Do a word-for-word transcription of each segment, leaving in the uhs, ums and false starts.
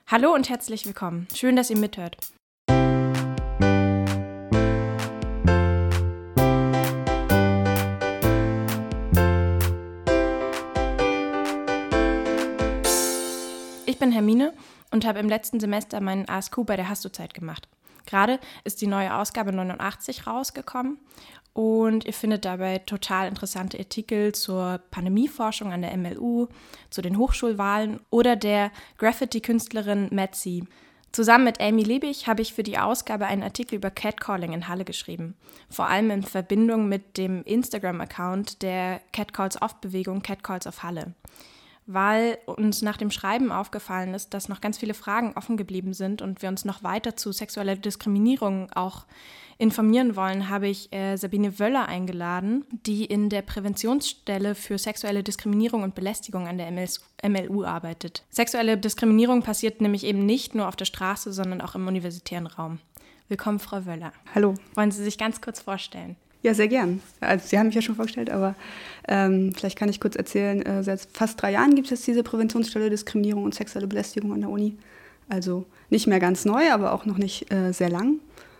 Hallo und herzlich willkommen. Schön, dass ihr mithört. Ich bin Hermine und habe im letzten Semester meinen A S Q bei der Hasto-Zeit gemacht. Gerade ist die neue Ausgabe neunundachtzig rausgekommen und ihr findet dabei total interessante Artikel zur Pandemieforschung an der M L U, zu den Hochschulwahlen oder der Graffiti-Künstlerin Metzi. Zusammen mit Amy Liebig habe ich für die Ausgabe einen Artikel über Catcalling in Halle geschrieben, vor allem in Verbindung mit dem Instagram-Account der Catcalls-Off-Bewegung Catcalls of Halle. Weil uns nach dem Schreiben aufgefallen ist, dass noch ganz viele Fragen offen geblieben sind und wir uns noch weiter zu sexueller Diskriminierung auch informieren wollen, habe ich äh, Sabine Wöller eingeladen, die in der Präventionsstelle für sexuelle Diskriminierung und Belästigung an der M L U arbeitet. Sexuelle Diskriminierung passiert nämlich eben nicht nur auf der Straße, sondern auch im universitären Raum. Willkommen, Frau Wöller. Hallo. Wollen Sie sich ganz kurz vorstellen? Ja, sehr gern. Also Sie haben mich ja schon vorgestellt, aber ähm, vielleicht kann ich kurz erzählen, äh, seit fast drei Jahren gibt es jetzt diese Präventionsstelle Diskriminierung und sexuelle Belästigung an der Uni. Also nicht mehr ganz neu, aber auch noch nicht äh, sehr lang.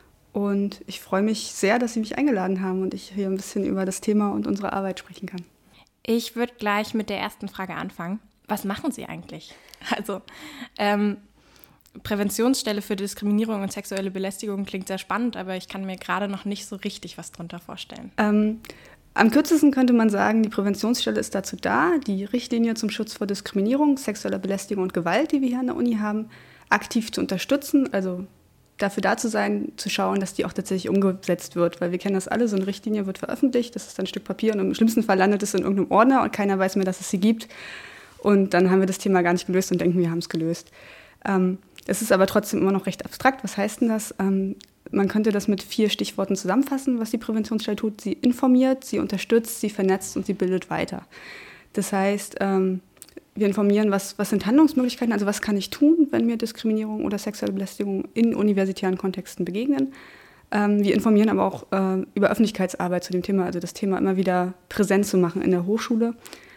Und ich freue mich sehr, dass Sie mich eingeladen haben und ich hier ein bisschen über das Thema und unsere Arbeit sprechen kann. Ich würde gleich mit der ersten Frage anfangen. Was machen Sie eigentlich? Also, ähm, Präventionsstelle für Diskriminierung und sexuelle Belästigung klingt sehr spannend, aber ich kann mir gerade noch nicht so richtig was drunter vorstellen. Ähm, am kürzesten könnte man sagen, die Präventionsstelle ist dazu da, die Richtlinie zum Schutz vor Diskriminierung, sexueller Belästigung und Gewalt, die wir hier an der Uni haben, aktiv zu unterstützen, also dafür da zu sein, zu schauen, dass die auch tatsächlich umgesetzt wird, weil wir kennen das alle, so eine Richtlinie wird veröffentlicht, das ist dann ein Stück Papier und im schlimmsten Fall landet es in irgendeinem Ordner und keiner weiß mehr, dass es sie gibt und dann haben wir das Thema gar nicht gelöst und denken, wir haben es gelöst. Ähm, Es ist aber trotzdem immer noch recht abstrakt. Was heißt denn das? Ähm, man könnte das mit vier Stichworten zusammenfassen, was die Präventionsstelle tut. Sie informiert, sie unterstützt, sie vernetzt und sie bildet weiter. Das heißt, ähm, wir informieren, was, was sind Handlungsmöglichkeiten, also was kann ich tun, wenn mir Diskriminierung oder sexuelle Belästigung in universitären Kontexten begegnen. Ähm, wir informieren aber auch äh, über Öffentlichkeitsarbeit zu dem Thema, also das Thema immer wieder präsent zu machen in der Hochschule.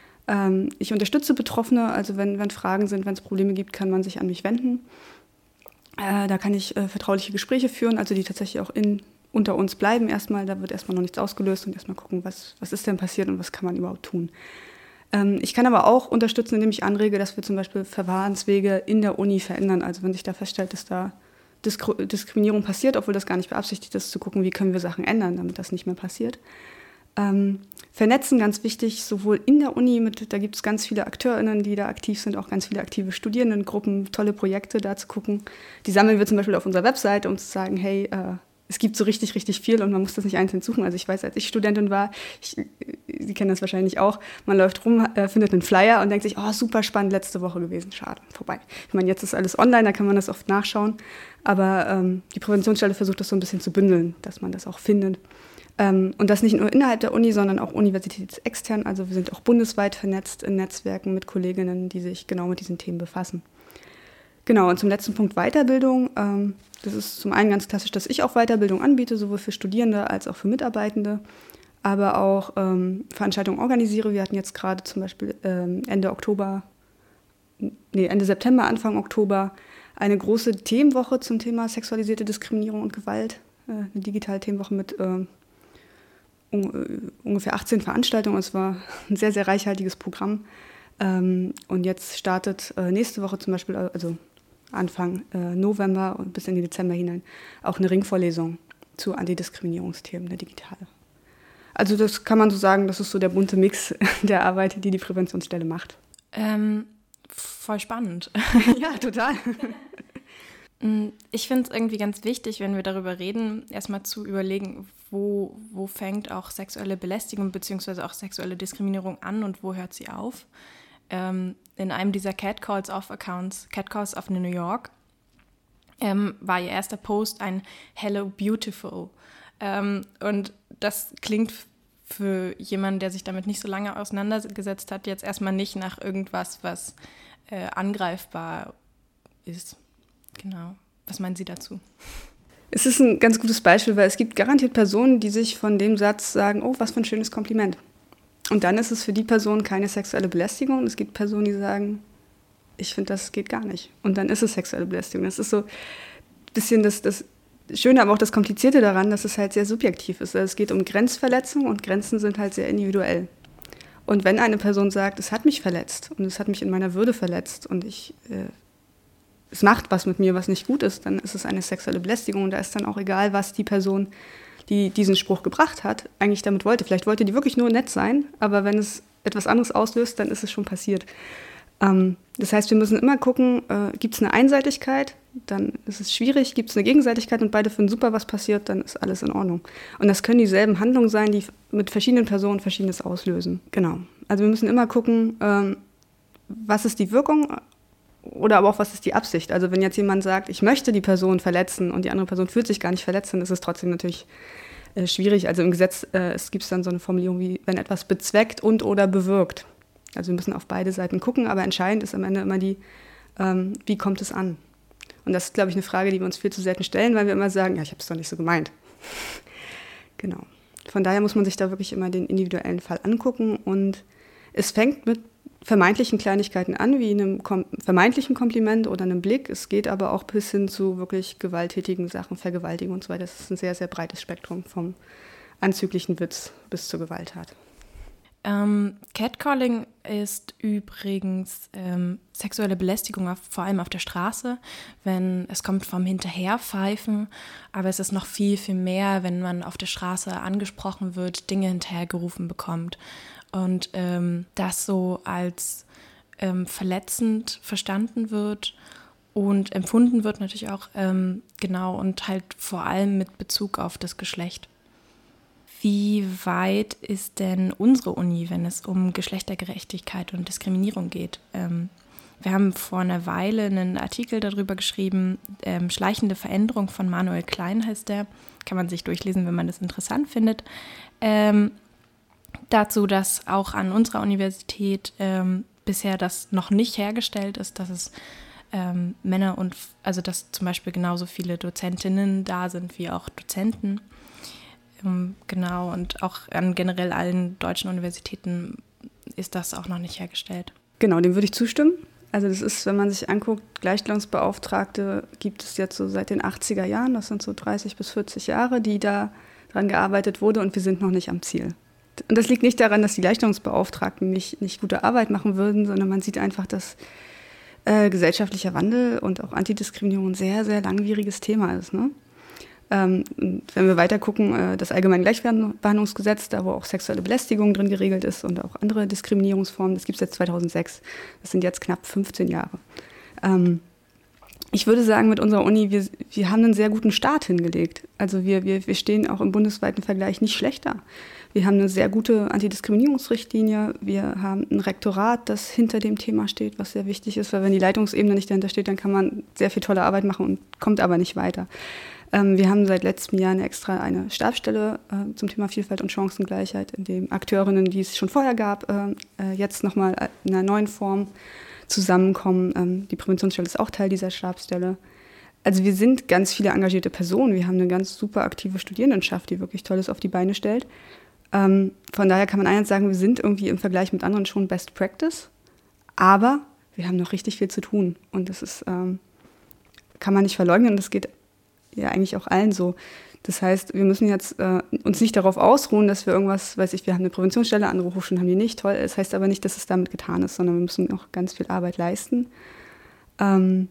Ähm, ich unterstütze Betroffene, also wenn, wenn Fragen sind, wenn es Probleme gibt, kann man sich an mich wenden. Äh, da kann ich äh, vertrauliche Gespräche führen, also die tatsächlich auch in, unter uns bleiben erstmal. Da wird erstmal noch nichts ausgelöst und erstmal gucken, was, was ist denn passiert und was kann man überhaupt tun. Ähm, ich kann aber auch unterstützen, indem ich anrege, dass wir zum Beispiel Verfahrenswege in der Uni verändern. Also wenn sich da feststellt, dass da Diskri- Diskriminierung passiert, obwohl das gar nicht beabsichtigt ist, zu gucken, wie können wir Sachen ändern, damit das nicht mehr passiert. Ähm, vernetzen, ganz wichtig, sowohl in der Uni, mit, da gibt es ganz viele AkteurInnen, die da aktiv sind, auch ganz viele aktive Studierendengruppen, tolle Projekte da zu gucken. Die sammeln wir zum Beispiel auf unserer Webseite, um zu sagen, hey, äh, es gibt so richtig, richtig viel und man muss das nicht einzeln suchen. Also ich weiß, als ich Studentin war, ich, Sie kennen das wahrscheinlich auch, man läuft rum, äh, findet einen Flyer und denkt sich, oh, super spannend, letzte Woche gewesen, schade, vorbei. Ich meine, jetzt ist alles online, da kann man das oft nachschauen, aber ähm, die Präventionsstelle versucht das so ein bisschen zu bündeln, dass man das auch findet. Und das nicht nur innerhalb der Uni, sondern auch universitätsextern. Also wir sind auch bundesweit vernetzt in Netzwerken mit Kolleginnen, die sich genau mit diesen Themen befassen. Genau, und zum letzten Punkt Weiterbildung. Das ist zum einen ganz klassisch, dass ich auch Weiterbildung anbiete, sowohl für Studierende als auch für Mitarbeitende, aber auch Veranstaltungen organisiere. Wir hatten jetzt gerade zum Beispiel Ende Oktober, nee, Ende September, Anfang Oktober eine große Themenwoche zum Thema sexualisierte Diskriminierung und Gewalt. Eine digitale Themenwoche mit ungefähr achtzehn Veranstaltungen. Es war ein sehr, sehr reichhaltiges Programm. Und jetzt startet nächste Woche zum Beispiel, also Anfang November und bis in den Dezember hinein, auch eine Ringvorlesung zu Antidiskriminierungsthemen, eine digitale. Also das kann man so sagen, das ist so der bunte Mix der Arbeit, die die Präventionsstelle macht. Ähm, voll spannend. Ja, total. Ich finde es irgendwie ganz wichtig, wenn wir darüber reden, erstmal zu überlegen, wo, wo fängt auch sexuelle Belästigung bzw. auch sexuelle Diskriminierung an und wo hört sie auf. Ähm, in einem dieser Catcalls of Accounts, Catcalls of New York, ähm, war ihr erster Post ein Hello Beautiful. Ähm, und das klingt für jemanden, der sich damit nicht so lange auseinandergesetzt hat, jetzt erstmal nicht nach irgendwas, was äh, angreifbar ist. Genau. Was meinen Sie dazu? Es ist ein ganz gutes Beispiel, weil es gibt garantiert Personen, die sich von dem Satz sagen, oh, was für ein schönes Kompliment. Und dann ist es für die Person keine sexuelle Belästigung. Und es gibt Personen, die sagen, ich finde, das geht gar nicht. Und dann ist es sexuelle Belästigung. Das ist so ein bisschen das, das Schöne, aber auch das Komplizierte daran, dass es halt sehr subjektiv ist. Also es geht um Grenzverletzung und Grenzen sind halt sehr individuell. Und wenn eine Person sagt, es hat mich verletzt und es hat mich in meiner Würde verletzt und ich, äh, es macht was mit mir, was nicht gut ist, dann ist es eine sexuelle Belästigung und da ist dann auch egal, was die Person, die diesen Spruch gebracht hat, eigentlich damit wollte. Vielleicht wollte die wirklich nur nett sein, aber wenn es etwas anderes auslöst, dann ist es schon passiert. Ähm, das heißt, wir müssen immer gucken, äh, gibt es eine Einseitigkeit, dann ist es schwierig, gibt es eine Gegenseitigkeit und beide finden super, was passiert, dann ist alles in Ordnung. Und das können dieselben Handlungen sein, die mit verschiedenen Personen Verschiedenes auslösen. Genau. Also wir müssen immer gucken, ähm, was ist die Wirkung oder aber auch was ist die Absicht. Also wenn jetzt jemand sagt, ich möchte die Person verletzen und die andere Person fühlt sich gar nicht verletzt, dann ist es trotzdem natürlich äh, schwierig. Also im Gesetz äh, es gibt dann so eine Formulierung wie, wenn etwas bezweckt und oder bewirkt. Also wir müssen auf beide Seiten gucken, aber entscheidend ist am Ende immer die, ähm, wie kommt es an? Und das ist, glaube ich, eine Frage, die wir uns viel zu selten stellen, weil wir immer sagen, ja, ich habe es doch nicht so gemeint. Genau. Von daher muss man sich da wirklich immer den individuellen Fall angucken und es fängt mit vermeintlichen Kleinigkeiten an, wie einem kom- vermeintlichen Kompliment oder einem Blick. Es geht aber auch bis hin zu wirklich gewalttätigen Sachen, Vergewaltigung und so weiter. Das ist ein sehr, sehr breites Spektrum vom anzüglichen Witz bis zur Gewalttat. Ähm, Catcalling ist übrigens ähm, sexuelle Belästigung, auf, vor allem auf der Straße, wenn es kommt vom Hinterherpfeifen, aber es ist noch viel, viel mehr, wenn man auf der Straße angesprochen wird, Dinge hinterhergerufen bekommt und ähm, das so als ähm, verletzend verstanden wird und empfunden wird natürlich auch, ähm, genau, und halt vor allem mit Bezug auf das Geschlecht. Wie weit ist denn unsere Uni, wenn es um Geschlechtergerechtigkeit und Diskriminierung geht? Ähm, wir haben vor einer Weile einen Artikel darüber geschrieben, ähm, Schleichende Veränderung von Manuel Klein heißt der, kann man sich durchlesen, wenn man das interessant findet. Ähm, dazu, dass auch an unserer Universität ähm, bisher das noch nicht hergestellt ist, dass es ähm, Männer und, also dass zum Beispiel genauso viele Dozentinnen da sind wie auch Dozenten. Genau, und auch an generell allen deutschen Universitäten ist das auch noch nicht hergestellt. Genau, dem würde ich zustimmen. Also das ist, wenn man sich anguckt, Gleichstellungsbeauftragte gibt es jetzt so seit den achtziger Jahren, das sind so dreißig bis vierzig Jahre, die da dran gearbeitet wurde und wir sind noch nicht am Ziel. Und das liegt nicht daran, dass die Gleichstellungsbeauftragten nicht, nicht gute Arbeit machen würden, sondern man sieht einfach, dass äh, gesellschaftlicher Wandel und auch Antidiskriminierung ein sehr, sehr langwieriges Thema ist, ne? Ähm, wenn wir weiter gucken, äh, das Allgemeine Gleichbehandlungsgesetz, da wo auch sexuelle Belästigung drin geregelt ist und auch andere Diskriminierungsformen, das gibt es seit zweitausendsechs. Das sind jetzt knapp fünfzehn Jahre. Ähm, ich würde sagen, mit unserer Uni, wir, wir haben einen sehr guten Start hingelegt. Also wir, wir, wir stehen auch im bundesweiten Vergleich nicht schlechter. Wir haben eine sehr gute Antidiskriminierungsrichtlinie. Wir haben ein Rektorat, das hinter dem Thema steht, was sehr wichtig ist, weil wenn die Leitungsebene nicht dahinter steht, dann kann man sehr viel tolle Arbeit machen und kommt aber nicht weiter. Wir haben seit letztem Jahr eine extra eine Stabsstelle äh, zum Thema Vielfalt und Chancengleichheit, in dem Akteurinnen, die es schon vorher gab, äh, jetzt nochmal in einer neuen Form zusammenkommen. Ähm, die Präventionsstelle ist auch Teil dieser Stabsstelle. Also wir sind ganz viele engagierte Personen. Wir haben eine ganz super aktive Studierendenschaft, die wirklich Tolles auf die Beine stellt. Ähm, von daher kann man einerseits sagen, wir sind irgendwie im Vergleich mit anderen schon Best Practice, aber wir haben noch richtig viel zu tun. Und das ist, ähm, kann man nicht verleugnen, das geht ja eigentlich auch allen so. Das heißt, wir müssen jetzt äh, uns nicht darauf ausruhen, dass wir irgendwas, weiß ich, wir haben eine Präventionsstelle, andere Hochschulen haben die nicht, toll. Das heißt aber nicht, dass es damit getan ist, sondern wir müssen noch ganz viel Arbeit leisten. Ähm,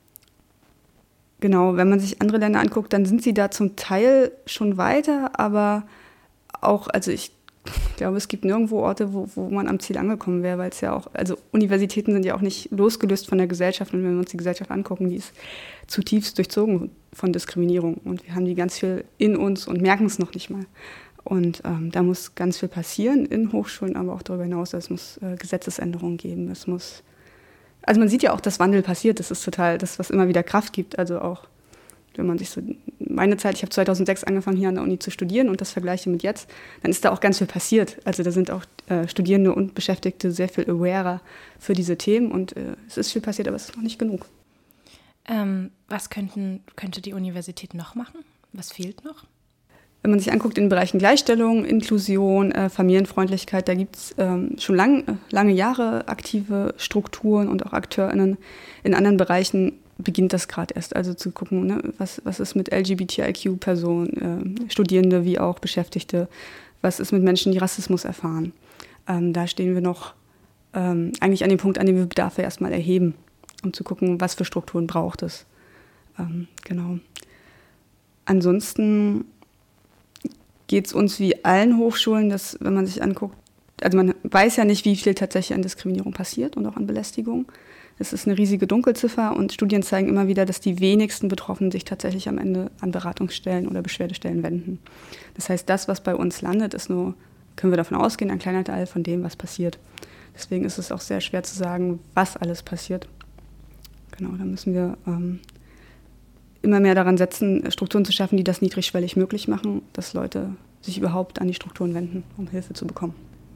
genau, wenn man sich andere Länder anguckt, dann sind sie da zum Teil schon weiter, aber auch, also ich glaube, es gibt nirgendwo Orte, wo, wo man am Ziel angekommen wäre, weil es ja auch, also Universitäten sind ja auch nicht losgelöst von der Gesellschaft und wenn wir uns die Gesellschaft angucken, die ist zutiefst durchzogen von Diskriminierung und wir haben die ganz viel in uns und merken es noch nicht mal. Und ähm, da muss ganz viel passieren in Hochschulen, aber auch darüber hinaus, es muss äh, Gesetzesänderungen geben, es muss, also man sieht ja auch, dass Wandel passiert, das ist total das, was immer wieder Kraft gibt, also auch wenn man sich so, meine Zeit, ich habe zweitausendsechs angefangen hier an der Uni zu studieren und das vergleiche mit jetzt, dann ist da auch ganz viel passiert. Also da sind auch äh, Studierende und Beschäftigte sehr viel awarer für diese Themen und äh, es ist viel passiert, aber es ist noch nicht genug. Ähm, was könnten, könnte die Universität noch machen? Was fehlt noch? Wenn man sich anguckt in den Bereichen Gleichstellung, Inklusion, äh, Familienfreundlichkeit, da gibt es ähm, schon lang, äh, lange Jahre aktive Strukturen und auch AkteurInnen. In anderen Bereichen beginnt das gerade erst. Also zu gucken, ne, was, was ist mit L G B T I Q-Personen, äh, Studierende wie auch Beschäftigte, was ist mit Menschen, die Rassismus erfahren. Ähm, da stehen wir noch ähm, eigentlich an dem Punkt, an dem wir Bedarfe erstmal erheben, um zu gucken, was für Strukturen braucht es. Ähm, genau. Ansonsten geht es uns wie allen Hochschulen, dass, wenn man sich anguckt, also man weiß ja nicht, wie viel tatsächlich an Diskriminierung passiert und auch an Belästigung. Es ist eine riesige Dunkelziffer und Studien zeigen immer wieder, dass die wenigsten Betroffenen sich tatsächlich am Ende an Beratungsstellen oder Beschwerdestellen wenden. Das heißt, das, was bei uns landet, ist nur, können wir davon ausgehen, ein kleiner Teil von dem, was passiert. Deswegen ist es auch sehr schwer zu sagen, was alles passiert. Genau, da müssen wir ähm, immer mehr daran setzen, Strukturen zu schaffen, die das niedrigschwellig möglich machen, dass Leute sich überhaupt an die Strukturen wenden, um Hilfe zu bekommen.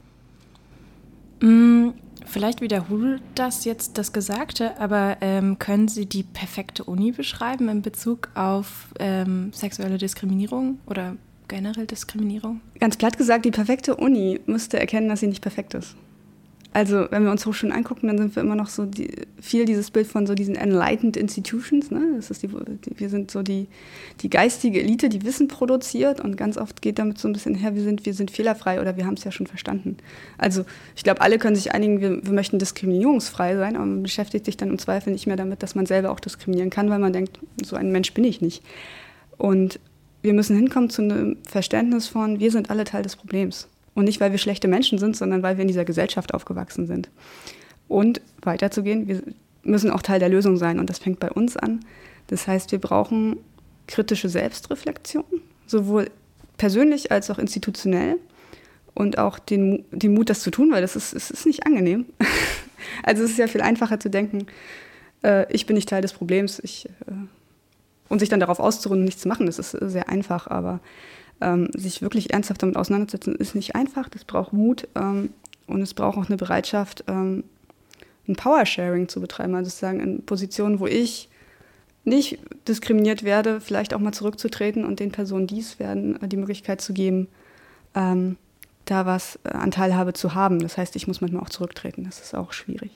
Mm, vielleicht wiederholt das jetzt das Gesagte, aber ähm, können Sie die perfekte Uni beschreiben in Bezug auf ähm, sexuelle Diskriminierung oder generell Diskriminierung? Ganz platt gesagt, die perfekte Uni müsste erkennen, dass sie nicht perfekt ist. Also wenn wir uns Hochschulen angucken, dann sind wir immer noch so die, viel dieses Bild von so diesen enlightened institutions. Ne? Das ist die, die, wir sind so die, die geistige Elite, die Wissen produziert und ganz oft geht damit so ein bisschen her, wir sind, wir sind fehlerfrei oder wir haben es ja schon verstanden. Also ich glaube, alle können sich einigen, wir, wir möchten diskriminierungsfrei sein, aber man beschäftigt sich dann im Zweifel nicht mehr damit, dass man selber auch diskriminieren kann, weil man denkt, so ein Mensch bin ich nicht. Und wir müssen hinkommen zu einem Verständnis von, wir sind alle Teil des Problems. Und nicht, weil wir schlechte Menschen sind, sondern weil wir in dieser Gesellschaft aufgewachsen sind. Und weiterzugehen, wir müssen auch Teil der Lösung sein. Und das fängt bei uns an. Das heißt, wir brauchen kritische Selbstreflexion, sowohl persönlich als auch institutionell. Und auch den, den Mut, das zu tun, weil das ist, es ist nicht angenehm. Also es ist ja viel einfacher zu denken, äh, ich bin nicht Teil des Problems. Ich, äh, und sich dann darauf auszuruhen und nichts zu machen, das ist sehr einfach. Aber Ähm, sich wirklich ernsthaft damit auseinanderzusetzen, ist nicht einfach. Das braucht Mut ähm, und es braucht auch eine Bereitschaft, ähm, ein Power-Sharing zu betreiben. Also sozusagen in Positionen, wo ich nicht diskriminiert werde, vielleicht auch mal zurückzutreten und den Personen, die es werden, die Möglichkeit zu geben, ähm, da was äh, an Teilhabe zu haben. Das heißt, ich muss manchmal auch zurücktreten. Das ist auch schwierig.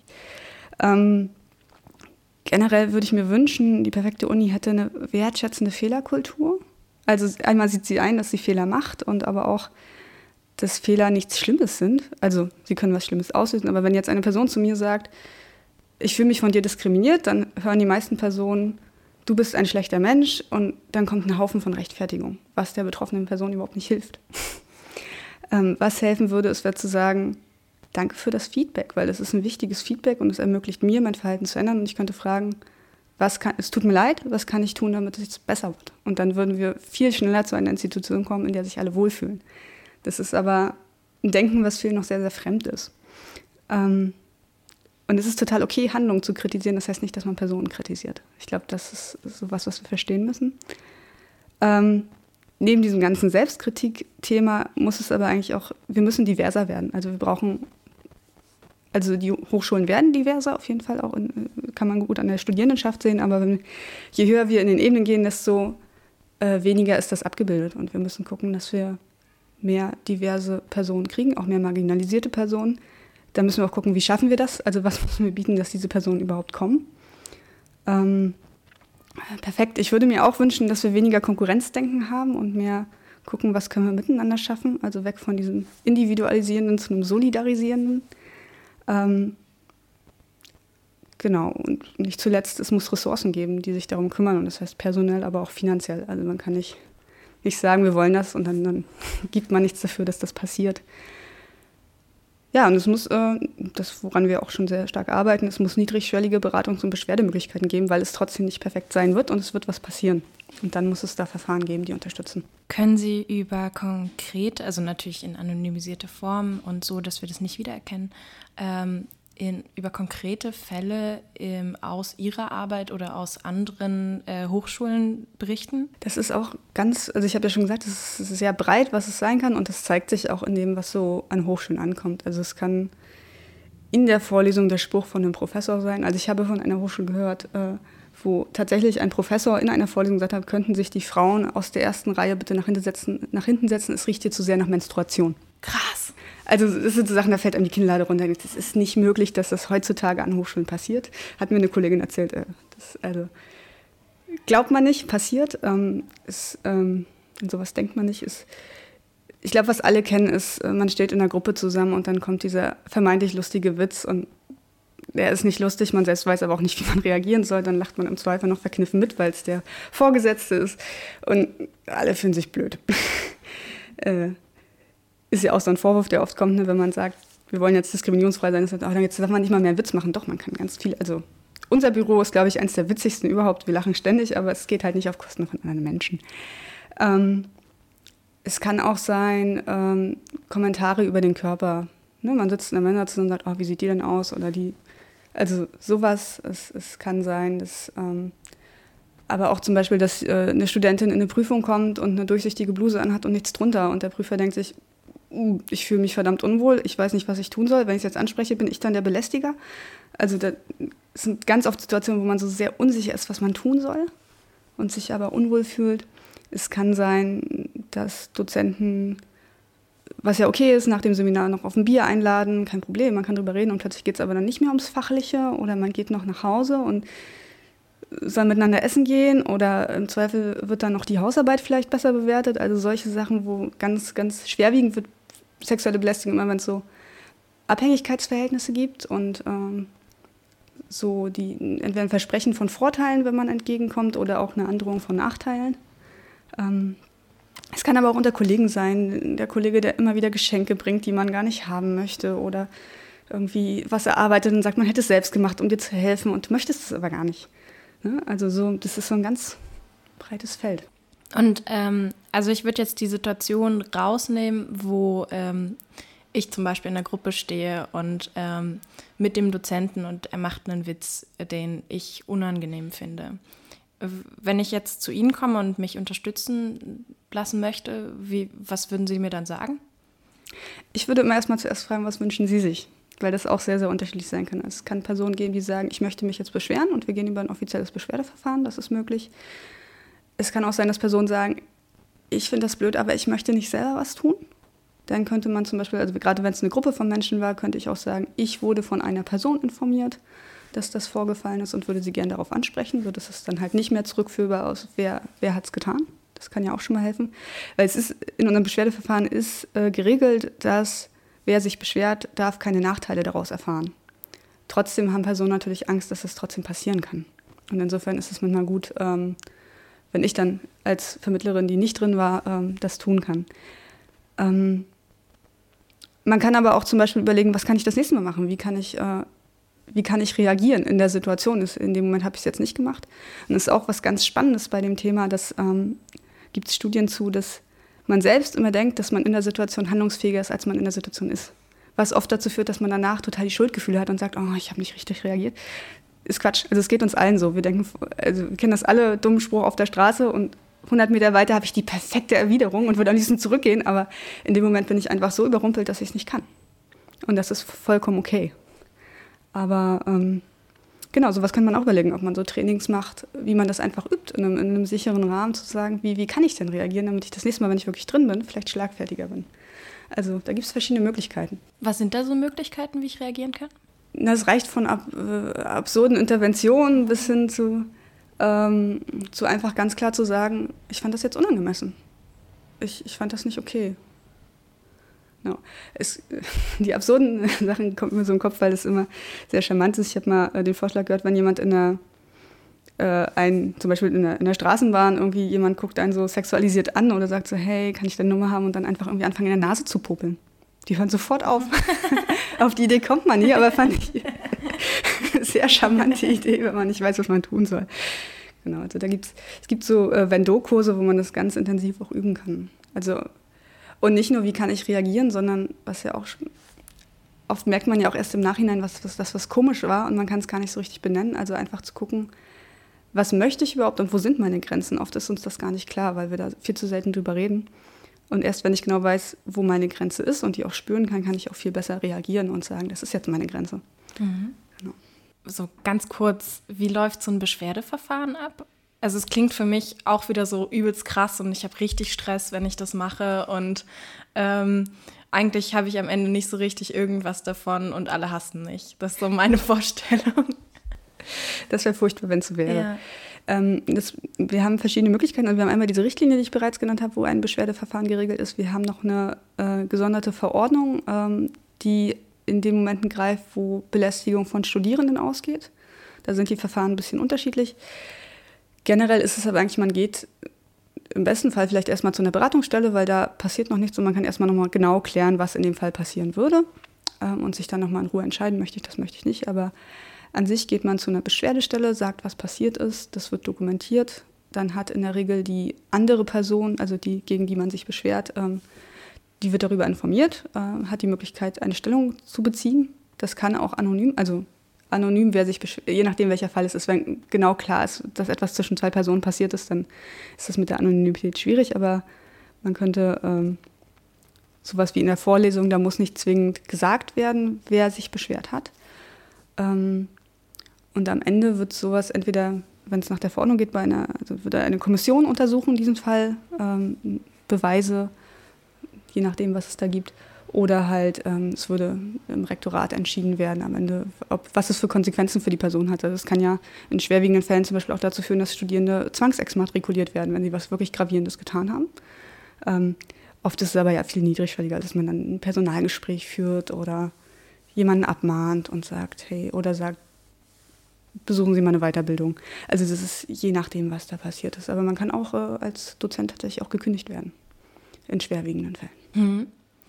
Ähm, generell würde ich mir wünschen, die perfekte Uni hätte eine wertschätzende Fehlerkultur. Also einmal sieht sie ein, dass sie Fehler macht und aber auch, dass Fehler nichts Schlimmes sind. Also sie können was Schlimmes auslösen, aber wenn jetzt eine Person zu mir sagt, ich fühle mich von dir diskriminiert, dann hören die meisten Personen, du bist ein schlechter Mensch und dann kommt ein Haufen von Rechtfertigung, was der betroffenen Person überhaupt nicht hilft. ähm, was helfen würde, es wäre zu sagen, danke für das Feedback, weil es ist ein wichtiges Feedback und es ermöglicht mir, mein Verhalten zu ändern und ich könnte fragen, Was kann, es tut mir leid, was kann ich tun, damit es besser wird? Und dann würden wir viel schneller zu einer Institution kommen, in der sich alle wohlfühlen. Das ist aber ein Denken, was vielen noch sehr, sehr fremd ist. Ähm, und es ist total okay, Handlungen zu kritisieren. Das heißt nicht, dass man Personen kritisiert. Ich glaube, das ist so was, was wir verstehen müssen. Ähm, neben diesem ganzen Selbstkritik-Thema muss es aber eigentlich auch, wir müssen diverser werden. Also wir brauchen Also die Hochschulen werden diverser, auf jeden Fall auch, in, kann man gut an der Studierendenschaft sehen, aber wenn, je höher wir in den Ebenen gehen, desto äh, weniger ist das abgebildet. Und wir müssen gucken, dass wir mehr diverse Personen kriegen, auch mehr marginalisierte Personen. Da müssen wir auch gucken, wie schaffen wir das? Also was müssen wir bieten, dass diese Personen überhaupt kommen? Ähm, perfekt. Ich würde mir auch wünschen, dass wir weniger Konkurrenzdenken haben und mehr gucken, was können wir miteinander schaffen. Also weg von diesem Individualisierenden zu einem Solidarisierenden. Ähm, genau, und nicht zuletzt, es muss Ressourcen geben, die sich darum kümmern, und das heißt personell, aber auch finanziell. Also man kann nicht, nicht sagen, wir wollen das und dann, dann gibt man nichts dafür, dass das passiert. Ja, und es muss, äh, das woran wir auch schon sehr stark arbeiten, es muss niedrigschwellige Beratungs- und Beschwerdemöglichkeiten geben, weil es trotzdem nicht perfekt sein wird und es wird was passieren. Und dann muss es da Verfahren geben, die unterstützen. Können Sie über konkret, also natürlich in anonymisierte Form und so, dass wir das nicht wiedererkennen, ähm, in, über konkrete Fälle ähm, aus Ihrer Arbeit oder aus anderen äh, Hochschulen berichten? Das ist auch ganz, also ich habe ja schon gesagt, es ist sehr breit, was es sein kann, und das zeigt sich auch in dem, was so an Hochschulen ankommt. Also es kann in der Vorlesung der Spruch von einem Professor sein. Also ich habe von einer Hochschule gehört, äh, wo tatsächlich ein Professor in einer Vorlesung gesagt hat, könnten sich die Frauen aus der ersten Reihe bitte nach hinten setzen, nach hinten setzen, es riecht hier zu sehr nach Menstruation. Krass. Also das sind so Sachen, da fällt einem die Kinnlade runter. Es ist nicht möglich, dass das heutzutage an Hochschulen passiert. Hat mir eine Kollegin erzählt. Äh, das, also glaubt man nicht, passiert. Ähm, ist, ähm, an sowas denkt man nicht. Ist, ich glaube, was alle kennen, ist, man steht in einer Gruppe zusammen und dann kommt dieser vermeintlich lustige Witz und der ist nicht lustig, man selbst weiß aber auch nicht, wie man reagieren soll. Dann lacht man im Zweifel noch verkniffen mit, weil es der Vorgesetzte ist. Und alle fühlen sich blöd. äh, Ist ja auch so ein Vorwurf, der oft kommt, ne, wenn man sagt, wir wollen jetzt diskriminierungsfrei sein. Das heißt, ach, jetzt darf man nicht mal mehr einen Witz machen. Doch, man kann ganz viel. Also unser Büro ist, glaube ich, eines der witzigsten überhaupt. Wir lachen ständig, aber es geht halt nicht auf Kosten von anderen Menschen. Ähm, es kann auch sein, ähm, Kommentare über den Körper. Ne, man sitzt in der Männerzimmer und sagt, oh, wie sieht die denn aus? Oder die, also sowas. Es, es kann sein, dass... Ähm, aber auch zum Beispiel, dass äh, eine Studentin in eine Prüfung kommt und eine durchsichtige Bluse anhat und nichts drunter. Und der Prüfer denkt sich, uh, ich fühle mich verdammt unwohl, ich weiß nicht, was ich tun soll. Wenn ich es jetzt anspreche, bin ich dann der Belästiger. Also das sind ganz oft Situationen, wo man so sehr unsicher ist, was man tun soll und sich aber unwohl fühlt. Es kann sein, dass Dozenten, was ja okay ist, nach dem Seminar noch auf ein Bier einladen, kein Problem, man kann drüber reden und plötzlich geht es aber dann nicht mehr ums Fachliche oder man geht noch nach Hause und soll miteinander essen gehen oder im Zweifel wird dann noch die Hausarbeit vielleicht besser bewertet. Also solche Sachen, wo ganz, ganz schwerwiegend wird sexuelle Belästigung immer, wenn es so Abhängigkeitsverhältnisse gibt und ähm, so die entweder ein Versprechen von Vorteilen, wenn man entgegenkommt, oder auch eine Androhung von Nachteilen. Ähm, es kann aber auch unter Kollegen sein, der Kollege, der immer wieder Geschenke bringt, die man gar nicht haben möchte oder irgendwie was erarbeitet und sagt, man hätte es selbst gemacht, um dir zu helfen und du möchtest es aber gar nicht. Also so, das ist so ein ganz breites Feld. Und ähm, also ich würde jetzt die Situation rausnehmen, wo ähm, ich zum Beispiel in der Gruppe stehe und ähm, mit dem Dozenten und er macht einen Witz, den ich unangenehm finde. Wenn ich jetzt zu Ihnen komme und mich unterstützen lassen möchte, wie, was würden Sie mir dann sagen? Ich würde immer erstmal zuerst fragen, was wünschen Sie sich? Weil das auch sehr, sehr unterschiedlich sein kann. Es kann Personen geben, die sagen, ich möchte mich jetzt beschweren und wir gehen über ein offizielles Beschwerdeverfahren, das ist möglich. Es kann auch sein, dass Personen sagen, ich finde das blöd, aber ich möchte nicht selber was tun. Dann könnte man zum Beispiel, also gerade wenn es eine Gruppe von Menschen war, könnte ich auch sagen, ich wurde von einer Person informiert, dass das vorgefallen ist und würde sie gerne darauf ansprechen. So, das ist dann halt nicht mehr zurückführbar aus, wer, wer hat es getan. Das kann ja auch schon mal helfen. Weil es ist, in unserem Beschwerdeverfahren ist äh, geregelt, dass wer sich beschwert, darf keine Nachteile daraus erfahren. Trotzdem haben Personen natürlich Angst, dass das trotzdem passieren kann. Und insofern ist es manchmal gut, ähm, wenn ich dann als Vermittlerin, die nicht drin war, ähm, das tun kann. Ähm, man kann aber auch zum Beispiel überlegen, was kann ich das nächste Mal machen? Wie kann ich, äh, wie kann ich reagieren in der Situation? In dem Moment habe ich es jetzt nicht gemacht. Und das ist auch was ganz Spannendes bei dem Thema, dass ähm, gibt es Studien zu, dass man selbst immer denkt, dass man in der Situation handlungsfähiger ist, als man in der Situation ist. Was oft dazu führt, dass man danach total die Schuldgefühle hat und sagt, oh, ich habe nicht richtig reagiert. Ist Quatsch. Also es geht uns allen so. Wir denken, also wir kennen das alle, dummen Spruch auf der Straße und hundert Meter weiter habe ich die perfekte Erwiderung und würde am liebsten zurückgehen, aber in dem Moment bin ich einfach so überrumpelt, dass ich es nicht kann. Und das ist vollkommen okay. Aber ähm, genau, sowas kann man auch überlegen, ob man so Trainings macht, wie man das einfach übt, in einem, in einem sicheren Rahmen zu sagen, wie, wie kann ich denn reagieren, damit ich das nächste Mal, wenn ich wirklich drin bin, vielleicht schlagfertiger bin. Also da gibt es verschiedene Möglichkeiten. Was sind da so Möglichkeiten, wie ich reagieren kann? Das reicht von ab, äh, absurden Interventionen bis hin zu, ähm, zu einfach ganz klar zu sagen, ich fand das jetzt unangemessen. Ich, ich fand das nicht okay. No. Es, die absurden Sachen kommen mir so im Kopf, weil das immer sehr charmant ist. Ich habe mal äh, den Vorschlag gehört, wenn jemand in der, äh, ein, zum Beispiel in der, in der Straßenbahn, irgendwie jemand guckt einen so sexualisiert an oder sagt so, hey, kann ich deine Nummer haben? Und dann einfach irgendwie anfangen, in der Nase zu popeln. Die hören sofort auf. Auf die Idee kommt man nie, aber fand ich eine sehr charmante Idee, wenn man nicht weiß, was man tun soll. Genau, also da gibt's, es gibt so äh, Vendo-Kurse, wo man das ganz intensiv auch üben kann. Also und nicht nur, wie kann ich reagieren, sondern was ja auch oft merkt man ja auch erst im Nachhinein, was was, was, was komisch war und man kann es gar nicht so richtig benennen. Also einfach zu gucken, was möchte ich überhaupt und wo sind meine Grenzen? Oft ist uns das gar nicht klar, weil wir da viel zu selten drüber reden. Und erst wenn ich genau weiß, wo meine Grenze ist und die auch spüren kann, kann ich auch viel besser reagieren und sagen, das ist jetzt meine Grenze. Mhm. Genau. so ganz kurz, wie läuft so ein Beschwerdeverfahren ab? Also es klingt für mich auch wieder so übelst krass und ich habe richtig Stress, wenn ich das mache und ähm, eigentlich habe ich am Ende nicht so richtig irgendwas davon und alle hassen mich. Das ist so meine Vorstellung. Das wäre furchtbar, wenn es so wäre. Ja. Ähm, das, wir haben verschiedene Möglichkeiten. Also wir haben einmal diese Richtlinie, die ich bereits genannt habe, wo ein Beschwerdeverfahren geregelt ist. Wir haben noch eine äh, gesonderte Verordnung, ähm, die in den Momenten greift, wo Belästigung von Studierenden ausgeht. Da sind die Verfahren ein bisschen unterschiedlich. Generell ist es aber eigentlich, man geht im besten Fall vielleicht erstmal zu einer Beratungsstelle, weil da passiert noch nichts und man kann erstmal nochmal genau klären, was in dem Fall passieren würde ähm, und sich dann nochmal in Ruhe entscheiden, möchte ich das, möchte ich nicht. Aber an sich geht man zu einer Beschwerdestelle, sagt, was passiert ist, das wird dokumentiert. Dann hat in der Regel die andere Person, also die, gegen die man sich beschwert, ähm, die wird darüber informiert, äh, hat die Möglichkeit, eine Stellung zu beziehen. Das kann auch anonym, also anonym, wer sich beschwert, je nachdem, welcher Fall es ist. Wenn genau klar ist, dass etwas zwischen zwei Personen passiert ist, dann ist das mit der Anonymität schwierig. Aber man könnte ähm, sowas wie in der Vorlesung, da muss nicht zwingend gesagt werden, wer sich beschwert hat. Ähm, und am Ende wird sowas entweder, wenn es nach der Verordnung geht, bei einer, also wird eine Kommission untersuchen, in diesem Fall ähm, Beweise, je nachdem, was es da gibt. Oder halt, ähm, es würde im Rektorat entschieden werden am Ende, ob, was es für Konsequenzen für die Person hat. Also es kann ja in schwerwiegenden Fällen zum Beispiel auch dazu führen, dass Studierende zwangsexmatrikuliert werden, wenn sie was wirklich Gravierendes getan haben. Ähm, oft ist es aber ja viel niedrigschwelliger, dass man dann ein Personalgespräch führt oder jemanden abmahnt und sagt, hey, oder sagt, besuchen Sie mal eine Weiterbildung. Also das ist je nachdem, was da passiert ist. Aber man kann auch äh, als Dozent tatsächlich auch gekündigt werden, in schwerwiegenden Fällen. Mhm.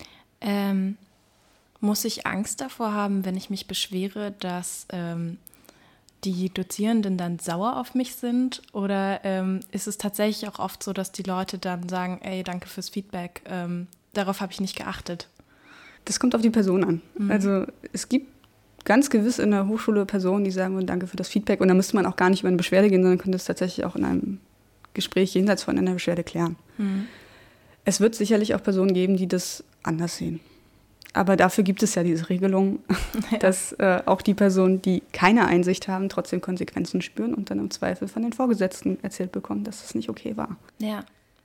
Ähm, muss ich Angst davor haben, wenn ich mich beschwere, dass ähm, die Dozierenden dann sauer auf mich sind? Oder ähm, ist es tatsächlich auch oft so, dass die Leute dann sagen, ey, danke fürs Feedback, ähm, darauf habe ich nicht geachtet? Das kommt auf die Person an. Mhm. Also es gibt ganz gewiss in der Hochschule Personen, die sagen, danke für das Feedback. Und da müsste man auch gar nicht über eine Beschwerde gehen, sondern könnte es tatsächlich auch in einem Gespräch jenseits von einer Beschwerde klären. Mhm. Es wird sicherlich auch Personen geben, die das anders sehen. Aber dafür gibt es ja diese Regelung, ja. dass äh, auch die Personen, die keine Einsicht haben, trotzdem Konsequenzen spüren und dann im Zweifel von den Vorgesetzten erzählt bekommen, dass das nicht okay war. Ja.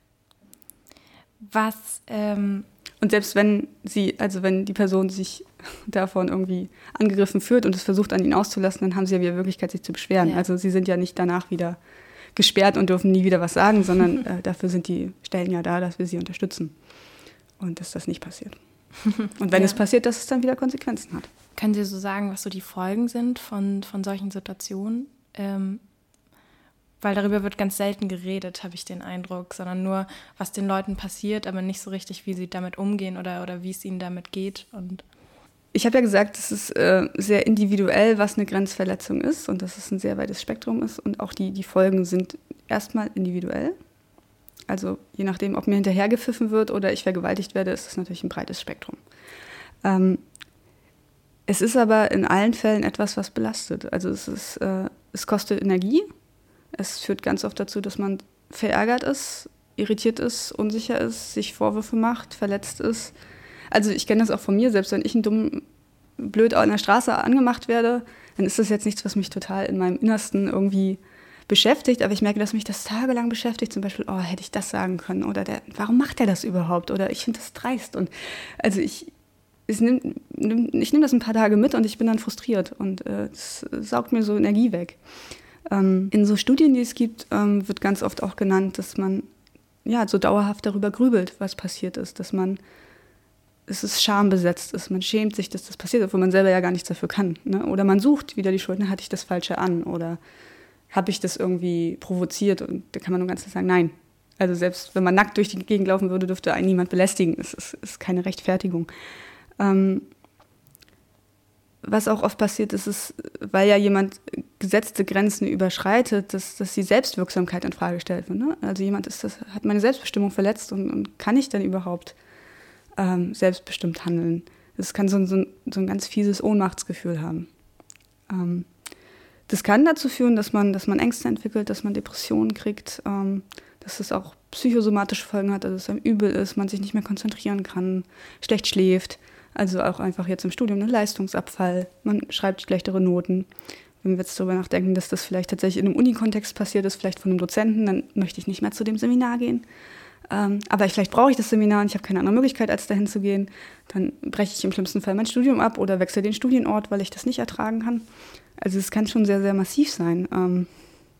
Was, ähm Und selbst wenn sie, also wenn die Person sich davon irgendwie angegriffen fühlt und es versucht, an ihn auszulassen, dann haben sie ja wieder Möglichkeit, sich zu beschweren. Ja. Also sie sind ja nicht danach wieder gesperrt und dürfen nie wieder was sagen, sondern äh, dafür sind die Stellen ja da, dass wir sie unterstützen. Und dass das nicht passiert. Und wenn ja. es passiert, dass es dann wieder Konsequenzen hat. Können Sie so sagen, was so die Folgen sind von, von solchen Situationen? Ähm, weil darüber wird ganz selten geredet, habe ich den Eindruck, sondern nur, was den Leuten passiert, aber nicht so richtig, wie sie damit umgehen oder, oder wie es ihnen damit geht. Und ich habe ja gesagt, es ist äh, sehr individuell, was eine Grenzverletzung ist und dass es ein sehr weites Spektrum ist. Und auch die, die Folgen sind erstmal individuell. Also je nachdem, ob mir hinterhergepfiffen wird oder ich vergewaltigt werde, ist das natürlich ein breites Spektrum. Ähm, es ist aber in allen Fällen etwas, was belastet. Also es, ist, äh, es kostet Energie. Es führt ganz oft dazu, dass man verärgert ist, irritiert ist, unsicher ist, sich Vorwürfe macht, verletzt ist. Also ich kenne das auch von mir, selbst wenn ich ein dumm, blöd an der Straße angemacht werde, dann ist das jetzt nichts, was mich total in meinem Innersten irgendwie beschäftigt, aber ich merke, dass mich das tagelang beschäftigt, zum Beispiel, oh, hätte ich das sagen können oder der, warum macht er das überhaupt oder ich finde das dreist und also ich, ich nehme ich nehm das ein paar Tage mit und ich bin dann frustriert und es äh, saugt mir so Energie weg. Ähm, in so Studien, die es gibt, ähm, wird ganz oft auch genannt, dass man ja so dauerhaft darüber grübelt, was passiert ist, dass man es ist schambesetzt ist, man schämt sich, dass das passiert, obwohl man selber ja gar nichts dafür kann. Ne? Oder man sucht wieder die Schuld, hatte ich das Falsche an oder habe ich das irgendwie provoziert und da kann man nur ganz klar sagen, nein. Also selbst wenn man nackt durch die Gegend laufen würde, dürfte einen niemand belästigen. Es ist, ist keine Rechtfertigung. Ähm, was auch oft passiert ist, ist, weil ja jemand gesetzte Grenzen überschreitet, dass, dass die Selbstwirksamkeit in Frage gestellt wird. Ne? Also jemand ist das, hat meine Selbstbestimmung verletzt und, und kann ich dann überhaupt ähm, selbstbestimmt handeln? Das kann so ein, so, ein, so ein ganz fieses Ohnmachtsgefühl haben. Ähm, Das kann dazu führen, dass man, dass man Ängste entwickelt, dass man Depressionen kriegt, ähm, dass es auch psychosomatische Folgen hat, also dass es einem übel ist, man sich nicht mehr konzentrieren kann, schlecht schläft, also auch einfach jetzt im Studium ein Leistungsabfall, man schreibt schlechtere Noten. Wenn wir jetzt darüber nachdenken, dass das vielleicht tatsächlich in einem Uni-Kontext passiert ist, vielleicht von einem Dozenten, dann möchte ich nicht mehr zu dem Seminar gehen. Ähm, aber vielleicht brauche ich das Seminar und ich habe keine andere Möglichkeit, als dahin zu gehen. Dann breche ich im schlimmsten Fall mein Studium ab oder wechsle den Studienort, weil ich das nicht ertragen kann. Also es kann schon sehr, sehr massiv sein. Ähm,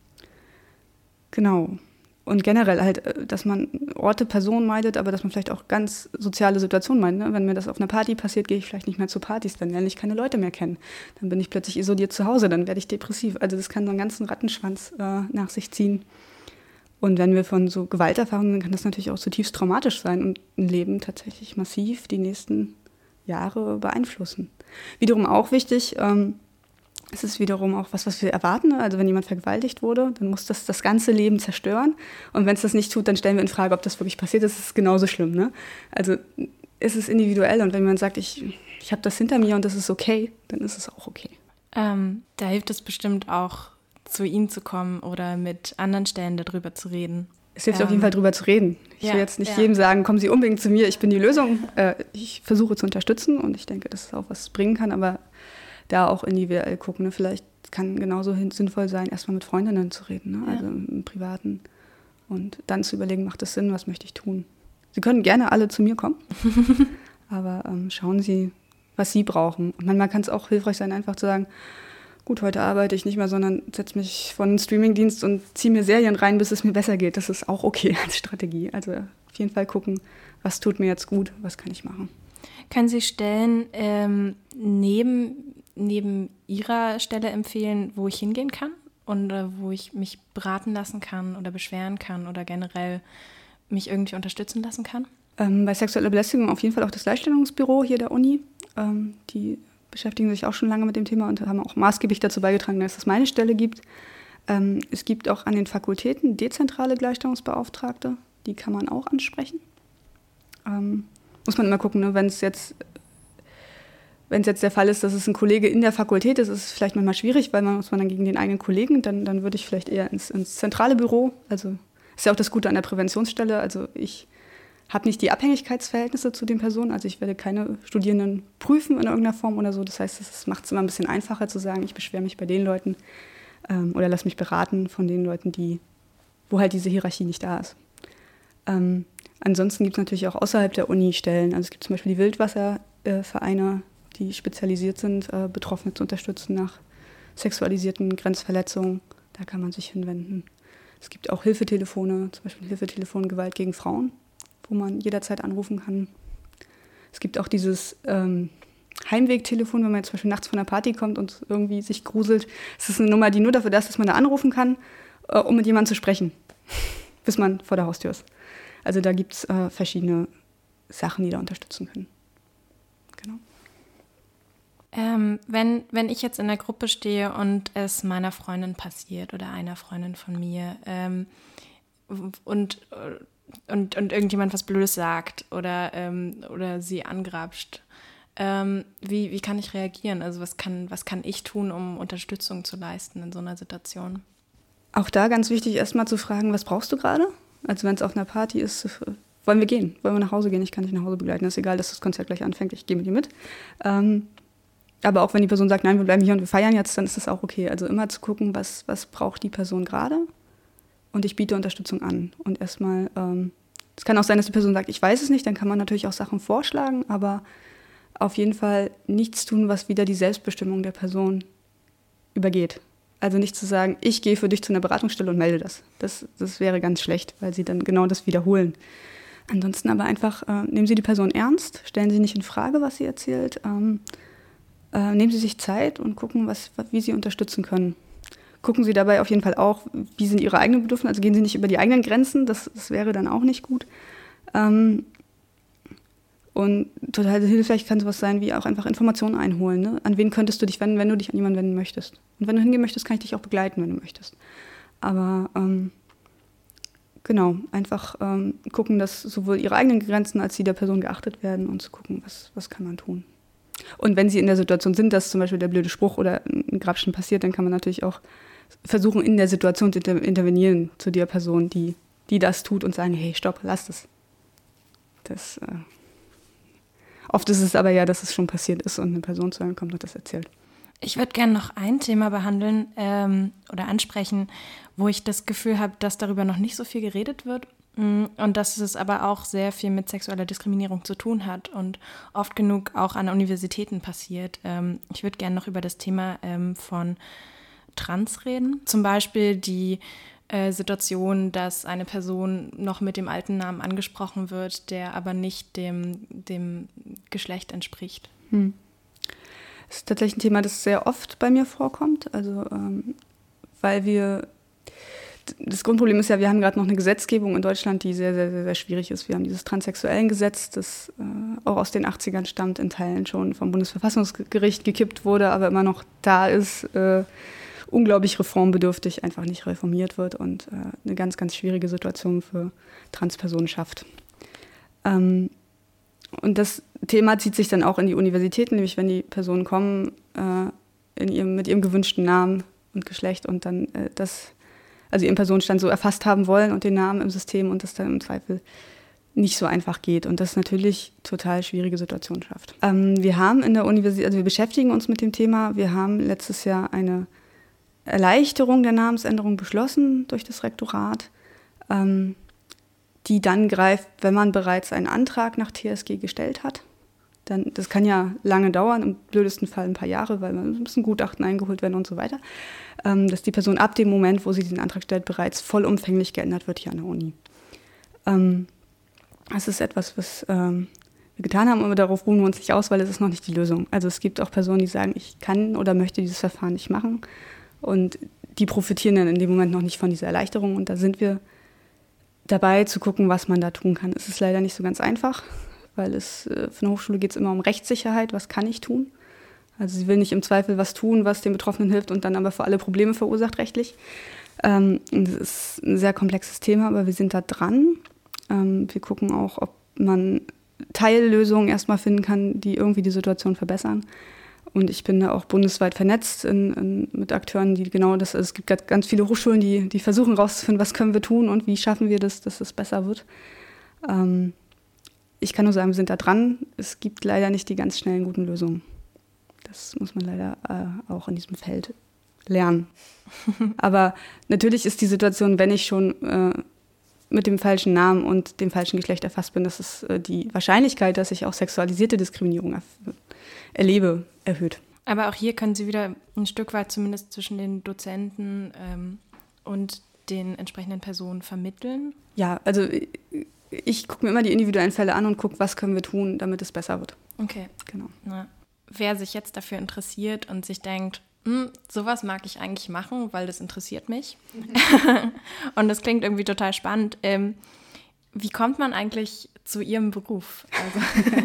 genau. Und generell halt, dass man Orte, Personen meidet, aber dass man vielleicht auch ganz soziale Situationen meidet. Ne? Wenn mir das auf einer Party passiert, gehe ich vielleicht nicht mehr zu Partys, dann lerne ich keine Leute mehr kennen. Dann bin ich plötzlich isoliert zu Hause, dann werde ich depressiv. Also das kann so einen ganzen Rattenschwanz äh, nach sich ziehen. Und wenn wir von so Gewalterfahrungen, dann kann das natürlich auch zutiefst traumatisch sein und ein Leben tatsächlich massiv die nächsten Jahre beeinflussen. Wiederum auch wichtig, ähm, es ist wiederum auch was, was wir erwarten. Also wenn jemand vergewaltigt wurde, dann muss das das ganze Leben zerstören. Und wenn es das nicht tut, dann stellen wir in Frage, ob das wirklich passiert ist. Das ist genauso schlimm. Ne? Also es ist individuell. Und wenn jemand sagt, ich, ich habe das hinter mir und das ist okay, dann ist es auch okay. Ähm, da hilft es bestimmt auch, zu Ihnen zu kommen oder mit anderen Stellen darüber zu reden. Es hilft ähm, auf jeden Fall, darüber zu reden. Ich ja, will jetzt nicht ja. jedem sagen, kommen Sie unbedingt zu mir, ich bin die Lösung. Äh, ich versuche zu unterstützen und ich denke, dass es auch was bringen kann, aber da auch individuell gucken. Ne? Vielleicht kann genauso sinnvoll sein, erstmal mit Freundinnen zu reden, ne? Ja. Also im Privaten. Und dann zu überlegen, macht es Sinn, was möchte ich tun? Sie können gerne alle zu mir kommen, aber ähm, schauen Sie, was Sie brauchen. Und manchmal kann es auch hilfreich sein, einfach zu sagen, gut, heute arbeite ich nicht mehr, sondern setze mich vor einen Streamingdienst und ziehe mir Serien rein, bis es mir besser geht. Das ist auch okay als Strategie. Also auf jeden Fall gucken, was tut mir jetzt gut, was kann ich machen. Können Sie Stellen ähm, neben, neben Ihrer Stelle empfehlen, wo ich hingehen kann und äh, wo ich mich beraten lassen kann oder beschweren kann oder generell mich irgendwie unterstützen lassen kann? Ähm, bei sexueller Belästigung auf jeden Fall auch das Gleichstellungsbüro hier der Uni. Ähm, die beschäftigen sich auch schon lange mit dem Thema und haben auch maßgeblich dazu beigetragen, dass es meine Stelle gibt. Ähm, es gibt auch an den Fakultäten dezentrale Gleichstellungsbeauftragte, die kann man auch ansprechen. Ähm, muss man immer gucken, ne? wenn es jetzt, wenn es jetzt der Fall ist, dass es ein Kollege in der Fakultät ist, ist es vielleicht manchmal schwierig, weil man muss man dann gegen den eigenen Kollegen, dann, dann würde ich vielleicht eher ins, ins zentrale Büro. Also ist ja auch das Gute an der Präventionsstelle. Also ich habe nicht die Abhängigkeitsverhältnisse zu den Personen, also ich werde keine Studierenden prüfen in irgendeiner Form oder so. Das heißt, es macht es immer ein bisschen einfacher zu sagen, ich beschwere mich bei den Leuten ähm, oder lass mich beraten von den Leuten, die, wo halt diese Hierarchie nicht da ist. Ähm, ansonsten gibt es natürlich auch außerhalb der Uni Stellen. Also es gibt zum Beispiel die Wildwasservereine, äh, die spezialisiert sind, äh, Betroffene zu unterstützen nach sexualisierten Grenzverletzungen. Da kann man sich hinwenden. Es gibt auch Hilfetelefone, zum Beispiel Hilfetelefon Gewalt gegen Frauen, wo man jederzeit anrufen kann. Es gibt auch dieses ähm, Heimwegtelefon, wenn man jetzt zum Beispiel nachts von einer Party kommt und irgendwie sich gruselt. Es ist eine Nummer, die nur dafür da ist, dass man da anrufen kann, äh, um mit jemandem zu sprechen, bis man vor der Haustür ist. Also da gibt es äh, verschiedene Sachen, die da unterstützen können. Genau. Ähm, wenn, wenn ich jetzt in der Gruppe stehe und es meiner Freundin passiert oder einer Freundin von mir ähm, und Und, und irgendjemand was Blödes sagt oder, ähm, oder sie angrapscht, ähm, wie, wie kann ich reagieren? Also was kann, was kann ich tun, um Unterstützung zu leisten in so einer Situation? Auch da ganz wichtig, erstmal zu fragen, was brauchst du gerade? Also wenn es auf einer Party ist, wollen wir gehen? Wollen wir nach Hause gehen? Ich kann dich nach Hause begleiten. Es ist egal, dass das Konzert gleich anfängt, ich gehe mit dir mit. Ähm, aber auch wenn die Person sagt, nein, wir bleiben hier und wir feiern jetzt, dann ist das auch okay. Also immer zu gucken, was, was braucht die Person gerade? Und ich biete Unterstützung an. Und erstmal, ähm, es kann auch sein, dass die Person sagt, ich weiß es nicht, dann kann man natürlich auch Sachen vorschlagen, aber auf jeden Fall nichts tun, was wieder die Selbstbestimmung der Person übergeht. Also nicht zu sagen, ich gehe für dich zu einer Beratungsstelle und melde das. Das, das wäre ganz schlecht, weil sie dann genau das wiederholen. Ansonsten aber einfach, äh, nehmen Sie die Person ernst, stellen Sie nicht in Frage, was sie erzählt, ähm, äh, nehmen Sie sich Zeit und gucken, was, wie Sie unterstützen können. Gucken Sie dabei auf jeden Fall auch, wie sind Ihre eigenen Bedürfnisse, also gehen Sie nicht über die eigenen Grenzen, das, das wäre dann auch nicht gut. Ähm, und total hilfreich kann sowas sein, wie auch einfach Informationen einholen. Ne? An wen könntest du dich wenden, wenn du dich an jemanden wenden möchtest? Und wenn du hingehen möchtest, kann ich dich auch begleiten, wenn du möchtest. Aber ähm, genau, einfach ähm, gucken, dass sowohl Ihre eigenen Grenzen als die der Person geachtet werden und zu gucken, was, was kann man tun. Und wenn Sie in der Situation sind, dass zum Beispiel der blöde Spruch oder ein Grapschen passiert, dann kann man natürlich auch versuchen, in der Situation zu inter- intervenieren zu der Person, die, die das tut und sagen, hey, stopp, lass das. Das äh, oft ist es aber ja, dass es schon passiert ist und eine Person zu einem kommt und das erzählt. Ich würde gerne noch ein Thema behandeln ähm, oder ansprechen, wo ich das Gefühl habe, dass darüber noch nicht so viel geredet wird und dass es aber auch sehr viel mit sexueller Diskriminierung zu tun hat und oft genug auch an Universitäten passiert. Ähm, ich würde gerne noch über das Thema ähm, von Trans reden. Zum Beispiel die äh, Situation, dass eine Person noch mit dem alten Namen angesprochen wird, der aber nicht dem, dem Geschlecht entspricht. Hm. Das ist tatsächlich ein Thema, das sehr oft bei mir vorkommt. Also, ähm, weil wir, das Grundproblem ist ja, wir haben gerade noch eine Gesetzgebung in Deutschland, die sehr, sehr, sehr, sehr schwierig ist. Wir haben dieses Transsexuellengesetz, das äh, auch aus den achtzigern stammt, in Teilen schon vom Bundesverfassungsgericht gekippt wurde, aber immer noch da ist, äh, unglaublich reformbedürftig, einfach nicht reformiert wird und äh, eine ganz, ganz schwierige Situation für Transpersonen schafft. Ähm, Und das Thema zieht sich dann auch in die Universitäten, nämlich wenn die Personen kommen äh, in ihrem, mit ihrem gewünschten Namen und Geschlecht und dann äh, das, also ihren Personenstand so erfasst haben wollen und den Namen im System und das dann im Zweifel nicht so einfach geht und das natürlich total schwierige Situation schafft. Ähm, wir haben in der Universität, also wir beschäftigen uns mit dem Thema, wir haben letztes Jahr eine Erleichterung der Namensänderung beschlossen durch das Rektorat, ähm, die dann greift, wenn man bereits einen Antrag nach T S G gestellt hat. Dann, das kann ja lange dauern, im blödesten Fall ein paar Jahre, weil man müssen Gutachten eingeholt werden und so weiter, ähm, dass die Person ab dem Moment, wo sie diesen Antrag stellt, bereits vollumfänglich geändert wird hier an der Uni. Ähm, das ist etwas, was ähm, wir getan haben, aber darauf ruhen wir uns nicht aus, weil es ist noch nicht die Lösung. Also es gibt auch Personen, die sagen, ich kann oder möchte dieses Verfahren nicht machen und die profitieren dann in dem Moment noch nicht von dieser Erleichterung und da sind wir dabei zu gucken, was man da tun kann. Es ist leider nicht so ganz einfach, weil es äh, für eine Hochschule geht es immer um Rechtssicherheit, was kann ich tun? Also sie will nicht im Zweifel was tun, was den Betroffenen hilft und dann aber für alle Probleme verursacht rechtlich. Ähm, das ist ein sehr komplexes Thema, aber wir sind da dran. Ähm, wir gucken auch, ob man Teillösungen erstmal finden kann, die irgendwie die Situation verbessern. Und ich bin da auch bundesweit vernetzt in, in, mit Akteuren, die genau das, also es gibt ganz viele Hochschulen, die, die versuchen rauszufinden, was können wir tun und wie schaffen wir das, dass es besser wird. Ähm, ich kann nur sagen, wir sind da dran. Es gibt leider nicht die ganz schnellen guten Lösungen. Das muss man leider äh, auch in diesem Feld lernen. Aber natürlich ist die Situation, wenn ich schon äh, mit dem falschen Namen und dem falschen Geschlecht erfasst bin, dass es äh, die Wahrscheinlichkeit, dass ich auch sexualisierte Diskriminierung erf- erlebe, erhöht. Aber auch hier können Sie wieder ein Stück weit zumindest zwischen den Dozenten ähm, und den entsprechenden Personen vermitteln? Ja, also ich, ich gucke mir immer die individuellen Fälle an und gucke, was können wir tun, damit es besser wird. Okay. Genau. Na, wer sich jetzt dafür interessiert und sich denkt, hm, sowas mag ich eigentlich machen, weil das interessiert mich. Mhm. Und das klingt irgendwie total spannend. Ähm, wie kommt man eigentlich zu Ihrem Beruf? Also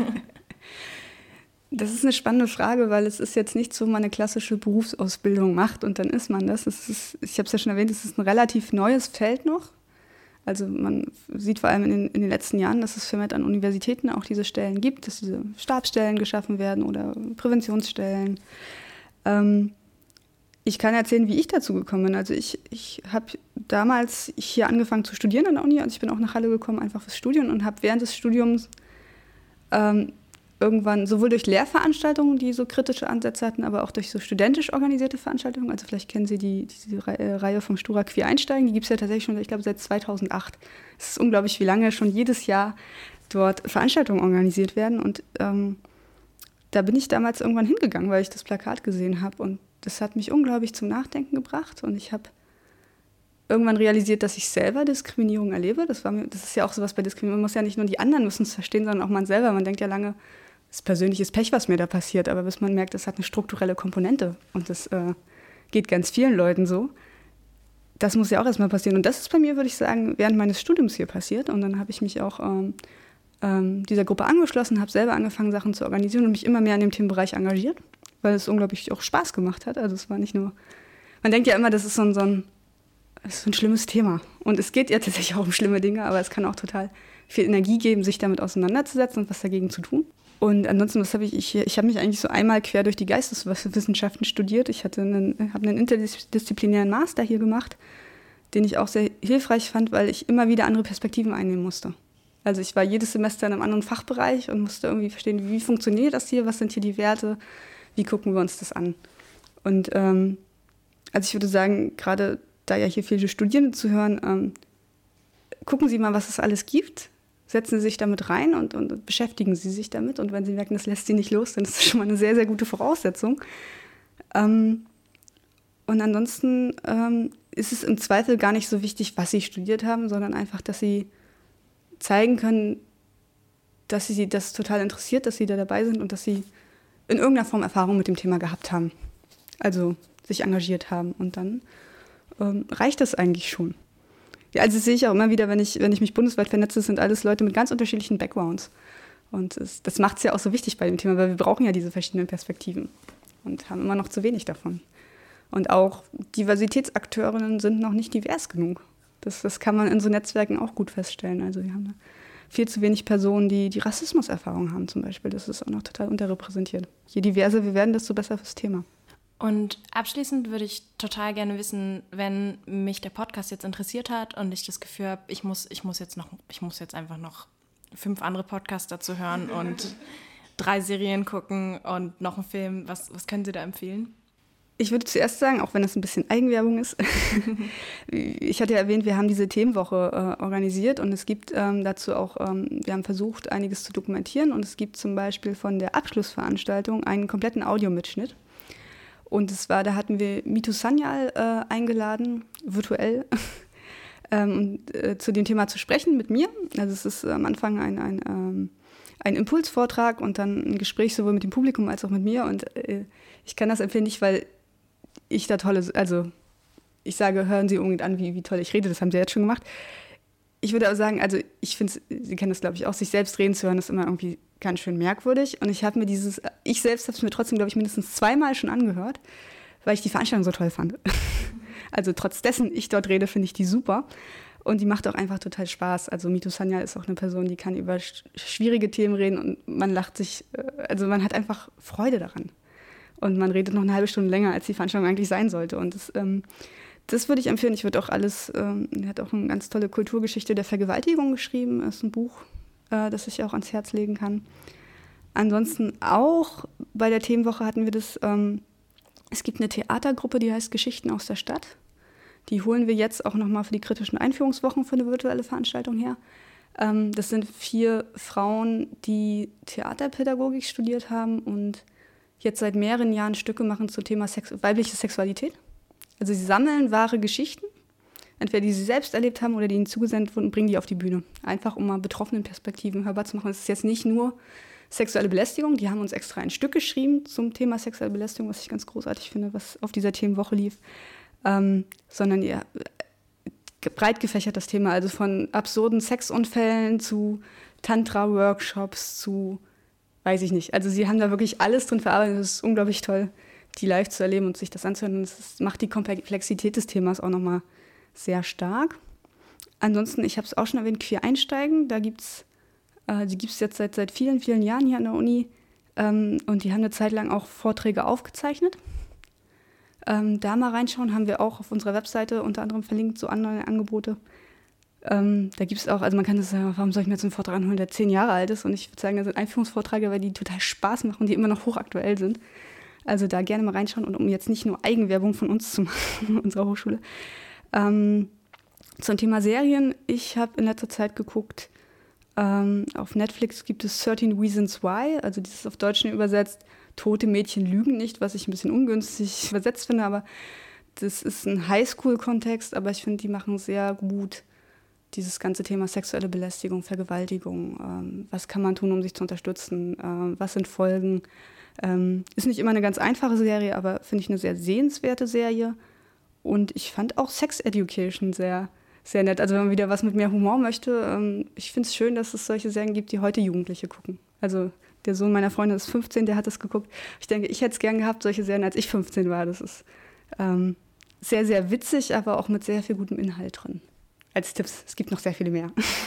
das ist eine spannende Frage, weil es ist jetzt nicht so, man eine klassische Berufsausbildung macht und dann ist man das. Es ist, ich habe es ja schon erwähnt, es ist ein relativ neues Feld noch. Also man sieht vor allem in den, in den letzten Jahren, dass es vermehrt an Universitäten auch diese Stellen gibt, dass diese Stabsstellen geschaffen werden oder Präventionsstellen. Ähm, ich kann erzählen, wie ich dazu gekommen bin. Also ich, ich habe damals hier angefangen zu studieren an der Uni. Also ich bin auch nach Halle gekommen, einfach fürs Studium und habe während des Studiums ähm, irgendwann sowohl durch Lehrveranstaltungen, die so kritische Ansätze hatten, aber auch durch so studentisch organisierte Veranstaltungen. Also vielleicht kennen Sie die, diese Reihe vom Stura Queer Einsteigen. Die gibt es ja tatsächlich schon, ich glaube, seit zweitausendacht. Es ist unglaublich, wie lange schon jedes Jahr dort Veranstaltungen organisiert werden. Und ähm, da bin ich damals irgendwann hingegangen, weil ich das Plakat gesehen habe. Und das hat mich unglaublich zum Nachdenken gebracht. Und ich habe irgendwann realisiert, dass ich selber Diskriminierung erlebe. Das war mir, das ist ja auch sowas bei Diskriminierung. Man muss ja nicht nur die anderen müssen es verstehen, sondern auch man selber. Man denkt ja lange, das ist persönliches Pech, was mir da passiert. Aber bis man merkt, das hat eine strukturelle Komponente. Und das äh, geht ganz vielen Leuten so. Das muss ja auch erstmal passieren. Und das ist bei mir, würde ich sagen, während meines Studiums hier passiert. Und dann habe ich mich auch ähm, ähm, dieser Gruppe angeschlossen, habe selber angefangen, Sachen zu organisieren und mich immer mehr in dem Themenbereich engagiert, weil es unglaublich auch Spaß gemacht hat. Also es war nicht nur, man denkt ja immer, das ist so ein, so ein, das ist so ein schlimmes Thema. Und es geht ja tatsächlich auch um schlimme Dinge, aber es kann auch total viel Energie geben, sich damit auseinanderzusetzen und was dagegen zu tun. Und ansonsten, was habe ich, ich, ich habe mich eigentlich so einmal quer durch die Geisteswissenschaften studiert. Ich hatte einen, habe einen interdisziplinären Master hier gemacht, den ich auch sehr hilfreich fand, weil ich immer wieder andere Perspektiven einnehmen musste. Also ich war jedes Semester in einem anderen Fachbereich und musste irgendwie verstehen, wie funktioniert das hier, was sind hier die Werte, wie gucken wir uns das an. Und ähm, also ich würde sagen, gerade da ja hier viele Studierende zuhören, ähm, gucken Sie mal, was es alles gibt. Setzen Sie sich damit rein und, und beschäftigen Sie sich damit. Und wenn Sie merken, das lässt Sie nicht los, dann ist das schon mal eine sehr, sehr gute Voraussetzung. Ähm, und ansonsten ähm, ist es im Zweifel gar nicht so wichtig, was Sie studiert haben, sondern einfach, dass Sie zeigen können, dass Sie das total interessiert, dass Sie da dabei sind und dass Sie in irgendeiner Form Erfahrung mit dem Thema gehabt haben. Also sich engagiert haben. Und dann ähm, reicht das eigentlich schon. Ja, also das sehe ich auch immer wieder, wenn ich, wenn ich mich bundesweit vernetze, das sind alles Leute mit ganz unterschiedlichen Backgrounds. Und es, das macht es ja auch so wichtig bei dem Thema, weil wir brauchen ja diese verschiedenen Perspektiven und haben immer noch zu wenig davon. Und auch Diversitätsakteurinnen sind noch nicht divers genug. Das, das kann man in so Netzwerken auch gut feststellen. Also wir haben viel zu wenig Personen, die die Rassismuserfahrung haben zum Beispiel. Das ist auch noch total unterrepräsentiert. Je diverser wir werden, desto besser fürs Thema. Und abschließend würde ich total gerne wissen, wenn mich der Podcast jetzt interessiert hat und ich das Gefühl habe, ich muss, ich muss jetzt noch, ich muss jetzt einfach noch fünf andere Podcasts dazu hören und drei Serien gucken und noch einen Film. Was, was können Sie da empfehlen? Ich würde zuerst sagen, auch wenn das ein bisschen Eigenwerbung ist, ich hatte ja erwähnt, wir haben diese Themenwoche äh, organisiert und es gibt ähm, dazu auch, ähm, wir haben versucht, einiges zu dokumentieren und es gibt zum Beispiel von der Abschlussveranstaltung einen kompletten Audiomitschnitt. Und es war, da hatten wir Mitu Sanyal äh, eingeladen, virtuell, ähm, äh, zu dem Thema zu sprechen mit mir. Also es ist am Anfang ein, ein, ähm, ein Impulsvortrag und dann ein Gespräch sowohl mit dem Publikum als auch mit mir. Und äh, ich kann das empfehlen, nicht weil ich da tolle, also ich sage, hören Sie unbedingt an, wie, wie toll ich rede, das haben Sie jetzt schon gemacht. Ich würde aber sagen, also ich finde, Sie kennen das glaube ich auch, sich selbst reden zu hören, ist immer irgendwie ganz schön merkwürdig. Und ich habe mir dieses, ich selbst habe es mir trotzdem, glaube ich, mindestens zweimal schon angehört, weil ich die Veranstaltung so toll fand. Also trotz dessen ich dort rede, finde ich die super. Und die macht auch einfach total Spaß. Also Mitu Sanyal ist auch eine Person, die kann über sch- schwierige Themen reden und man lacht sich, also man hat einfach Freude daran. Und man redet noch eine halbe Stunde länger, als die Veranstaltung eigentlich sein sollte. Und das, ähm, das würde ich empfehlen. Ich würde auch alles, ähm, er hat auch eine ganz tolle Kulturgeschichte der Vergewaltigung geschrieben. Das ist ein Buch, äh, das ich auch ans Herz legen kann. Ansonsten auch bei der Themenwoche hatten wir das, ähm, es gibt eine Theatergruppe, die heißt Geschichten aus der Stadt. Die holen wir jetzt auch nochmal für die kritischen Einführungswochen für eine virtuelle Veranstaltung her. Ähm, das sind vier Frauen, die Theaterpädagogik studiert haben und jetzt seit mehreren Jahren Stücke machen zum Thema Sex- weibliche Sexualität. Also sie sammeln wahre Geschichten, entweder die sie selbst erlebt haben oder die ihnen zugesendet wurden, und bringen die auf die Bühne. Einfach, um mal betroffenen Perspektiven hörbar zu machen. Es ist jetzt nicht nur sexuelle Belästigung, die haben uns extra ein Stück geschrieben zum Thema sexuelle Belästigung, was ich ganz großartig finde, was auf dieser Themenwoche lief, ähm, sondern ja, breit gefächert das Thema, also von absurden Sexunfällen zu Tantra-Workshops zu, weiß ich nicht. Also sie haben da wirklich alles drin verarbeitet. Es ist unglaublich toll, die live zu erleben und sich das anzuhören. Und es macht die Komplexität des Themas auch nochmal sehr stark. Ansonsten, ich habe es auch schon erwähnt, Queer Einsteigen. Da gibt's, äh, die gibt es jetzt seit, seit vielen, vielen Jahren hier an der Uni. Ähm, und die haben eine Zeit lang auch Vorträge aufgezeichnet. Ähm, da mal reinschauen, haben wir auch auf unserer Webseite unter anderem verlinkt, so andere Angebote. Ähm, da gibt es auch, also man kann das sagen, warum soll ich mir jetzt einen Vortrag anholen, der zehn Jahre alt ist? Und ich würde sagen, das sind Einführungsvorträge, weil die total Spaß machen und die immer noch hochaktuell sind. Also da gerne mal reinschauen und um jetzt nicht nur Eigenwerbung von uns zu machen, unserer Hochschule. Ähm, zum Thema Serien, ich habe in letzter Zeit geguckt, ähm, auf Netflix gibt es thirteen Reasons Why, also dieses auf Deutsch übersetzt, Tote Mädchen lügen nicht, was ich ein bisschen ungünstig übersetzt finde, aber das ist ein Highschool-Kontext, aber ich finde, die machen sehr gut dieses ganze Thema sexuelle Belästigung, Vergewaltigung, ähm, was kann man tun, um sich zu unterstützen, äh, was sind Folgen. Ähm, ist nicht immer eine ganz einfache Serie, aber finde ich eine sehr sehenswerte Serie. Und ich fand auch Sex Education sehr, sehr nett. Also wenn man wieder was mit mehr Humor möchte, ähm, ich finde es schön, dass es solche Serien gibt, die heute Jugendliche gucken. Also der Sohn meiner Freundin ist fünfzehn, der hat das geguckt. Ich denke, ich hätte es gern gehabt, solche Serien, als ich fünfzehn war. Das ist ähm, sehr, sehr witzig, aber auch mit sehr viel gutem Inhalt drin. Als Tipps, es gibt noch sehr viele mehr.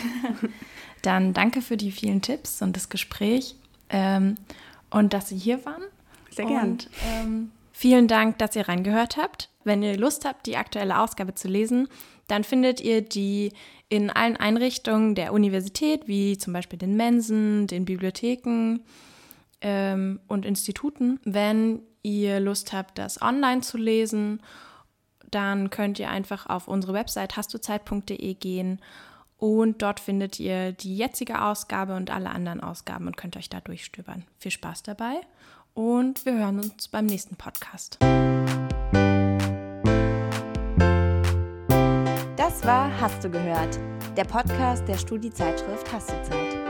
Dann danke für die vielen Tipps und das Gespräch ähm, und dass Sie hier waren. Sehr gern. Und ähm, vielen Dank, dass ihr reingehört habt. Wenn ihr Lust habt, die aktuelle Ausgabe zu lesen, dann findet ihr die in allen Einrichtungen der Universität, wie zum Beispiel den Mensen, den Bibliotheken ähm, und Instituten. Wenn ihr Lust habt, das online zu lesen, dann könnt ihr einfach auf unsere Website hastduzeit punkt de gehen und dort findet ihr die jetzige Ausgabe und alle anderen Ausgaben und könnt euch da durchstöbern. Viel Spaß dabei und wir hören uns beim nächsten Podcast. Das war Hast du gehört? Der Podcast der Studi-Zeitschrift Hast du Zeit.